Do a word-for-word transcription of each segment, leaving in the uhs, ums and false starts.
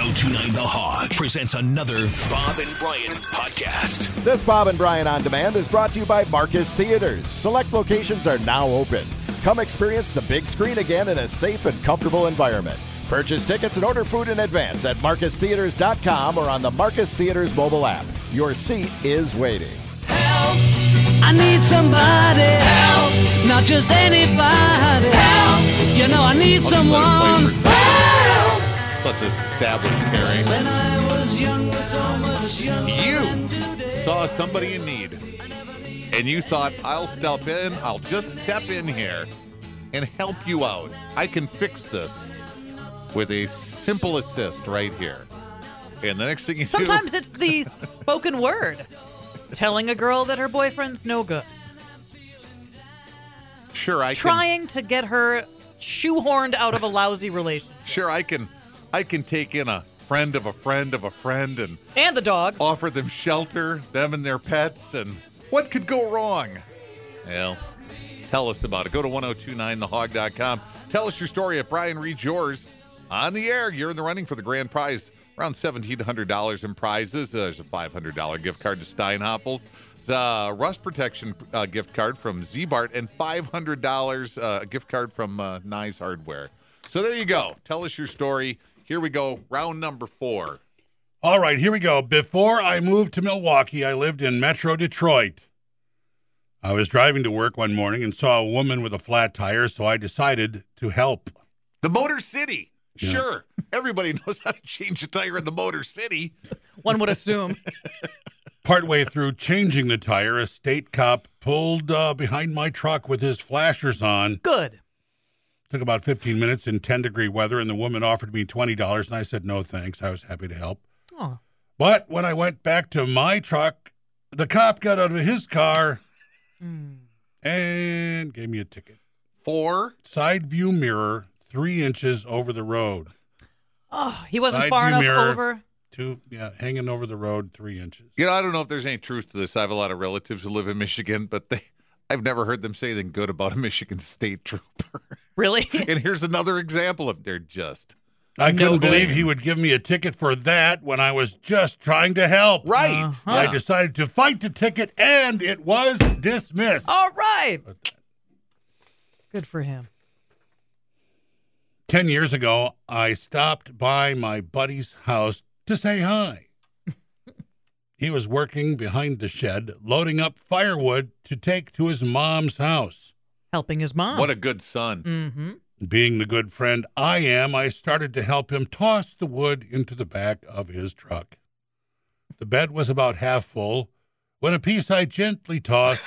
oh two nine The Hog presents another Bob and Brian podcast. This Bob and Brian On Demand is brought to you by Marcus Theaters. Select locations are now open. Come experience the big screen again in a safe and comfortable environment. Purchase tickets and order food in advance at marcus theaters dot com or on the Marcus Theaters mobile app. Your seat is waiting. Help! I need somebody. Help! Not just anybody. Help! You know I need Let's someone. Help! Let's let this establish, Carrie. When I was younger, so much younger You than today. saw somebody in need, and you thought, I'll step in, I'll just step in here and help you out. I can fix this with a simple assist right here. And the next thing you Sometimes do... it's the spoken word. Telling a girl that her boyfriend's no good. Sure, I Trying to get her shoehorned out of a lousy relationship. can... Sure, I can... I can take in a friend of a friend of a friend and... And the dogs. offer them shelter, them and their pets, and what could go wrong? Well, tell us about it. Go to ten twenty-nine the hog dot com. Tell us your story at Brian Reads Yours. On the air, you're in the running for the grand prize. Around seventeen hundred dollars in prizes. Uh, there's a five hundred dollars gift card to Steinhoffels. There's a rust protection uh, gift card from Z-Bart and five hundred dollars uh, gift card from uh, Nye Hardware. So there you go. Tell us your story. Here we go. Round number four. All right, here we go. Before I moved to Milwaukee, I lived in Metro Detroit. I was driving to work one morning and saw a woman with a flat tire, so I decided to help. The Motor City. Yeah. Sure. Everybody knows how to change a tire in the Motor City. One would assume. Partway through changing the tire, a state cop pulled uh, behind my truck with his flashers on. Good. Took about fifteen minutes in ten-degree weather, and the woman offered me twenty dollars, and I said no thanks. I was happy to help. Oh. But when I went back to my truck, the cop got out of his car Mm. and gave me a ticket. Four. Side view mirror, three inches over the road. Oh, he wasn't Side far view enough mirror. over. Two, yeah, hanging over the road, three inches. You know, I don't know if there's any truth to this. I have a lot of relatives who live in Michigan, but they, I've never heard them say anything good about a Michigan state trooper. Really? And here's another example of they're just. I No couldn't good. believe he would give me a ticket for that when I was just trying to help. Right. Uh-huh. I decided to fight the ticket, and it was dismissed. All right. Good for him. Ten years ago, I stopped by my buddy's house to say hi. He was working behind the shed, loading up firewood to take to his mom's house. Helping his mom. What a good son. Mm-hmm. Being the good friend I am, I started to help him toss the wood into the back of his truck. The bed was about half full when a piece I gently tossed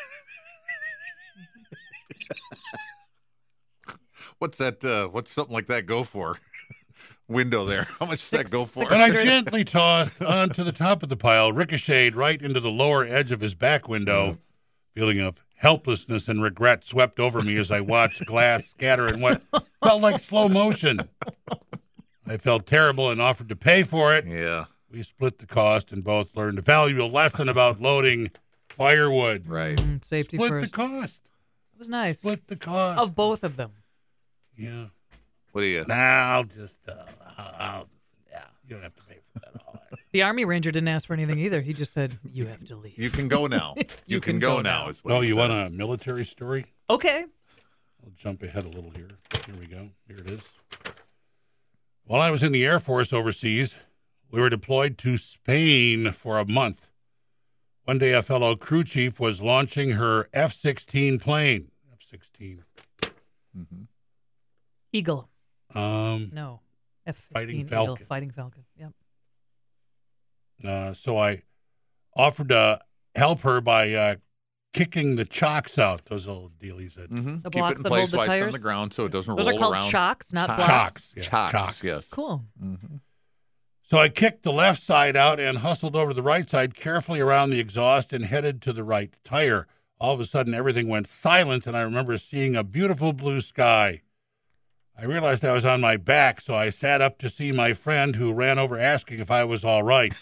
What's that? Uh, what's something like that go for? Window there. How much does that go for? when I gently tossed onto the top of the pile, ricocheted right into the lower edge of his back window. Feeling of helplessness and regret swept over me as I watched glass scatter in what felt like slow motion. I felt terrible and offered to pay for it. Yeah. We split the cost and both learned a valuable lesson about loading firewood. Right. Mm, safety Split first. the cost. It was nice. Split the cost. Of both of them. Yeah. What do you? Nah, I'll just, uh, I'll, I'll, yeah, you don't have to pay for that all. The Army Ranger didn't ask for anything either. He just said, you have to leave. You can go now. You, You can, can go, go now. now. Is what Oh, he you said. want a military story? Okay. I'll jump ahead a little here. Here we go. Here it is. While I was in the Air Force overseas, we were deployed to Spain for a month. One day, a fellow crew chief was launching her F sixteen plane. F sixteen. Mm-hmm. Eagle. Um, No. F sixteen Fighting Eagle. Falcon. Fighting Falcon. Yep. uh, so I offered to help her by uh, kicking the chocks out. Those little dealies that Mm-hmm. The Keep blocks it in that place hold the while it's on tires? the ground so it doesn't Those roll are called around. chocks, not blocks. chocks. Yeah, Chocks, chocks. yes. Cool. Mm-hmm. So I kicked the left side out and hustled over to the right side, carefully around the exhaust, and headed to the right tire. All of a sudden, everything went silent, and I remember seeing a beautiful blue sky. I realized I was on my back, so I sat up to see my friend, who ran over asking if I was all right.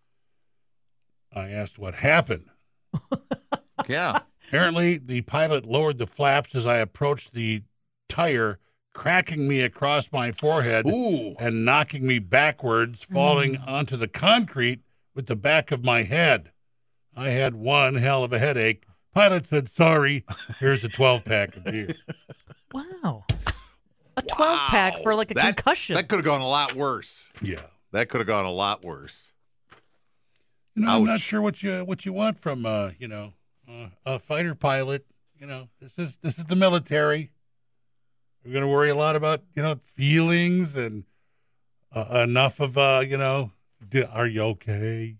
I asked what happened. Yeah. Apparently, the pilot lowered the flaps as I approached the tire, cracking me across my forehead Ooh. and knocking me backwards, falling Mm. onto the concrete with the back of my head. I had one hell of a headache. Pilot said, sorry, here's a twelve-pack of beer. Wow. A twelve pack for like a that, concussion. That could have gone a lot worse. Yeah. That could have gone a lot worse. You know, I'm not Ouch. sure what you what you want from uh, you know, uh, a fighter pilot. You know, this is this is the military. We're going to worry a lot about, you know, feelings and uh, enough of uh, you know, d- are you okay?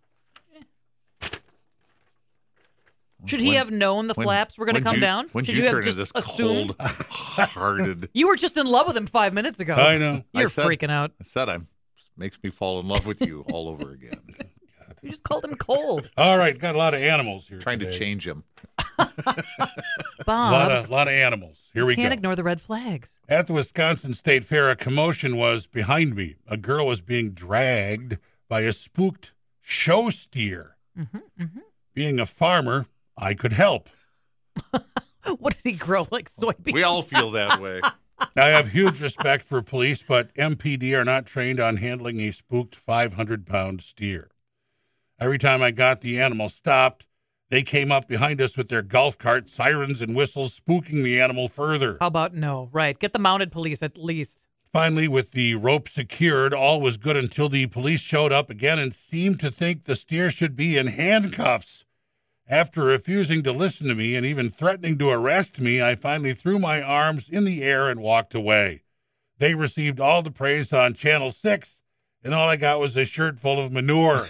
Should he When- have known the when- flaps were going to when come you- down? When Should you, you have turn just into this assumed? cold-hearted, You were just in love with him five minutes ago. I know. You're I said- freaking out. I said I'm makes me fall in love with you all over again. You just called him cold. All right, got a lot of animals here. Trying to today. change him. A lot Bob, of lot of animals. Here we can't go. ignore the red flags. At the Wisconsin State Fair, a commotion was behind me. A girl was being dragged by a spooked show steer. Mm-hmm, mm-hmm. Being a farmer, I could help. What did he grow like soybeans? We all feel that way. I have huge respect for police, but M P D are not trained on handling a spooked five hundred pound steer. Every time I got the animal stopped, they came up behind us with their golf cart, sirens and whistles, spooking the animal further. How about no? Right. Get the mounted police at least. Finally, with the rope secured, all was good until the police showed up again and seemed to think the steer should be in handcuffs. After refusing to listen to me and even threatening to arrest me, I finally threw my arms in the air and walked away. They received all the praise on Channel six, and all I got was a shirt full of manure.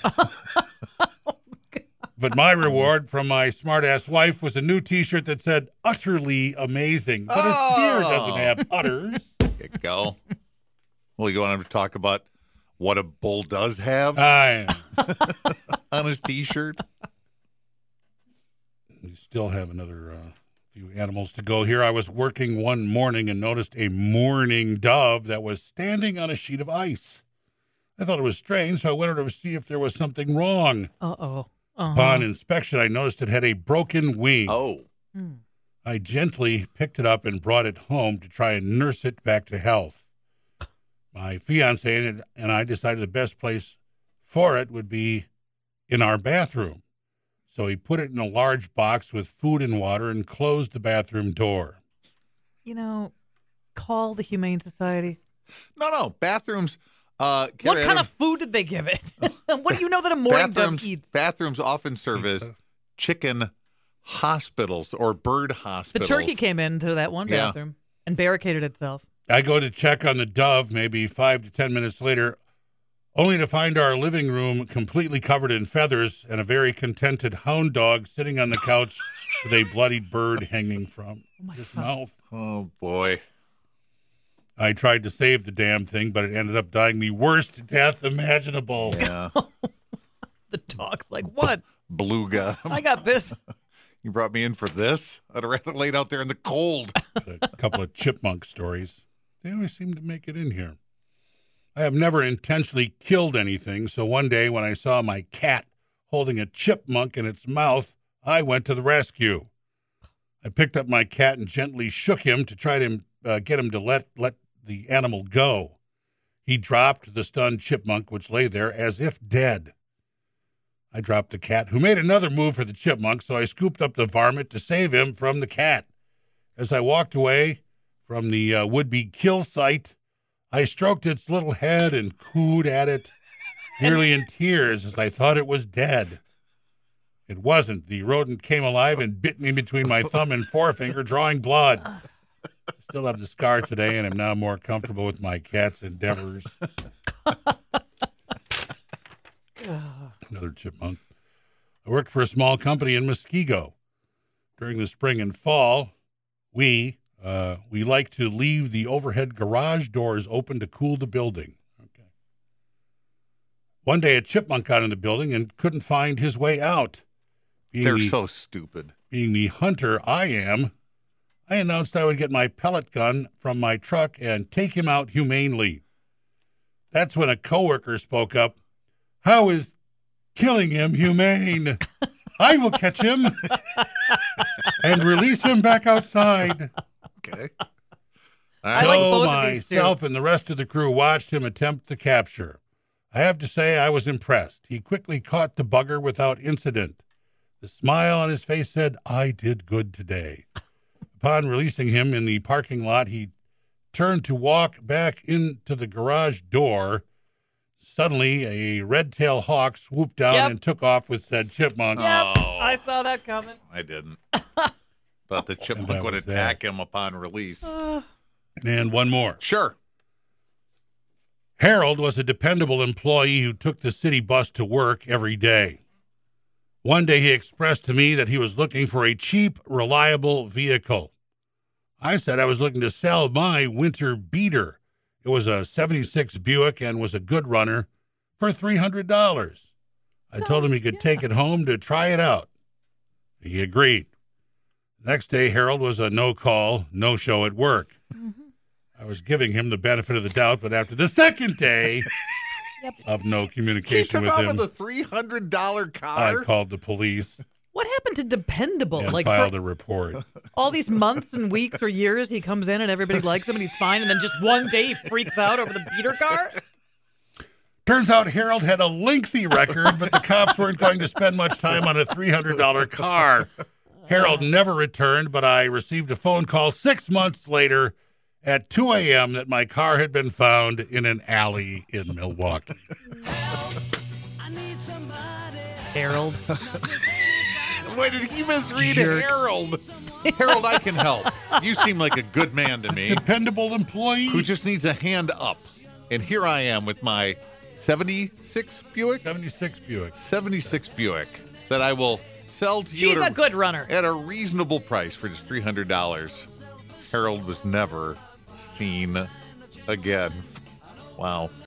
But my reward from my smart-ass wife was a new T-shirt that said, utterly amazing. But a steer doesn't have utters. There you go. Well, you want to talk about what a bull does have I on his T-shirt? We still have another uh, few animals to go here. I was working one morning and noticed a mourning dove that was standing on a sheet of ice. I thought it was strange, so I went over to see if there was something wrong. Uh-oh. Uh-huh. Upon inspection, I noticed it had a broken wing. Oh, Hmm. I gently picked it up and brought it home to try and nurse it back to health. My fiance and and I decided the best place for it would be in our bathroom. So he put it in a large box with food and water and closed the bathroom door. You know, call the Humane Society. no, no. Bathrooms. Uh, What Carrie, kind I of food did they give it? What do you know that a mourning bathrooms, dove eats? bathrooms often serve as chicken hospitals or bird The hospitals. turkey came into that one Yeah. bathroom and barricaded itself. I go to check on the dove maybe five to ten minutes later, only to find our living room completely covered in feathers and a very contented hound dog sitting on the couch with a bloody bird hanging from his mouth. Oh, boy. I tried to save the damn thing, but it ended up dying the worst death imaginable. Yeah. The dog's like, what? Beluga. I got this. You brought me in for this? I'd rather laid out there in the cold. A couple of chipmunk stories. They always seem to make it in here. I have never intentionally killed anything, so one day when I saw my cat holding a chipmunk in its mouth, I went to the rescue. I picked up my cat and gently shook him to try to uh, get him to let, let the animal go. He dropped the stunned chipmunk, which lay there as if dead. I dropped the cat, who made another move for the chipmunk, so I scooped up the varmint to save him from the cat. As I walked away from the uh, would-be kill site, I stroked its little head and cooed at it, nearly in tears, as I thought it was dead. It wasn't. The rodent came alive and bit me between my thumb and forefinger, drawing blood. I still have the scar today and am now more comfortable with my cat's endeavors. Another chipmunk. I worked for a small company in Muskego. During the spring and fall, we uh, we like to leave the overhead garage doors open to cool the building. Okay. One day, a chipmunk got in the building and couldn't find his way out. Being They're the, so stupid. being the hunter I am, I announced I would get my pellet gun from my truck and take him out humanely. That's when a coworker spoke up. How is killing him humane? I will catch him and release him back outside. Okay. I like Joe, both of these two. myself, and the rest of the crew watched him attempt the capture. I have to say I was impressed. He quickly caught the bugger without incident. The smile on his face said, I did good today. Upon releasing him in the parking lot, he turned to walk back into the garage door. Suddenly, a red-tailed hawk swooped down Yep. and took off with said chipmunk. Yep, Oh. I saw that coming. I didn't. Thought the And chipmunk that would was attack him upon release. And one more. Sure. Harold was a dependable employee who took the city bus to work every day. One day he expressed to me that he was looking for a cheap, reliable vehicle. I said I was looking to sell my winter beater. It was a seventy-six Buick and was a good runner for three hundred dollars. I told him he could take it home to try it out. He agreed. Next day, Harold was a no-call, no-show at work. I was giving him the benefit of the doubt, but after the second day of no He communication took with off him, with a three hundred dollars I car. called the police What happened to dependable? and Like filed for a report. all these months and weeks or years, he comes in and everybody likes him and he's fine, and then just one day he freaks out over the beater car. Turns out Harold had a lengthy record, but the cops weren't going to spend much time on a three hundred dollars car. Harold never returned, but I received a phone call six months later at two a.m. that my car had been found in an alley in Milwaukee. I need somebody. Harold. Why did he misread Jerk. Harold? Harold, I can help. You seem like a good man to me Dependable employee. who just needs a hand up. And here I am with my seventy-six Buick? seventy-six Buick. seventy-six Buick that I will sell to you She's at a good runner. at a reasonable price for just three hundred dollars. Harold was never seen again. Wow.